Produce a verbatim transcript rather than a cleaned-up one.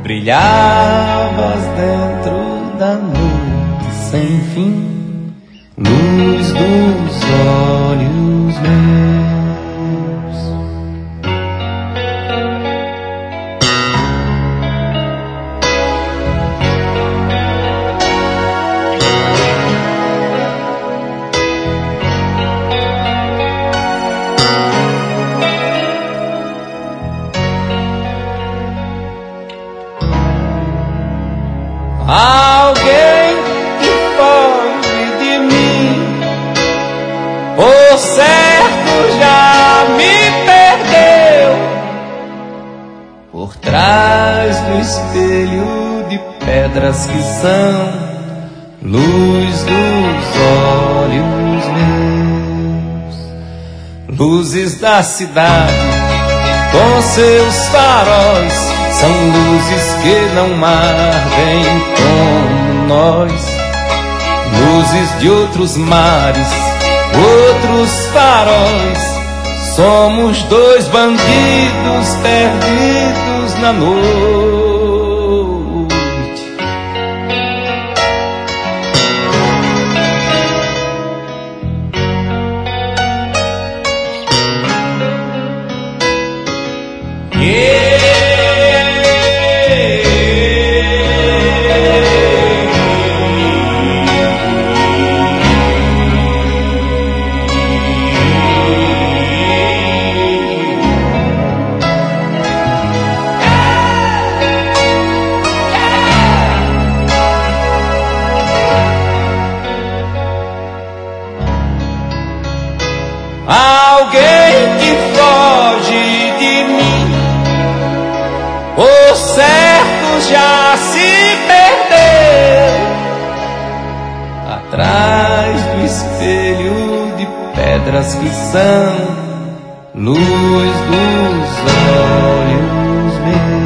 brilhavas dentro da noite sem fim, luz dos olhos meus. Alguém que foge de mim, por certo já me perdeu. Por trás do espelho de pedras que são luz dos olhos meus. Luzes da cidade com seus faróis, são luzes que não ardem como nós. Luzes de outros mares, outros faróis. Somos dois bandidos perdidos na noite. Yeah. Alguém que foge de mim, por certo já se perdeu. Atrás do espelho de pedras que são luz dos olhos meus.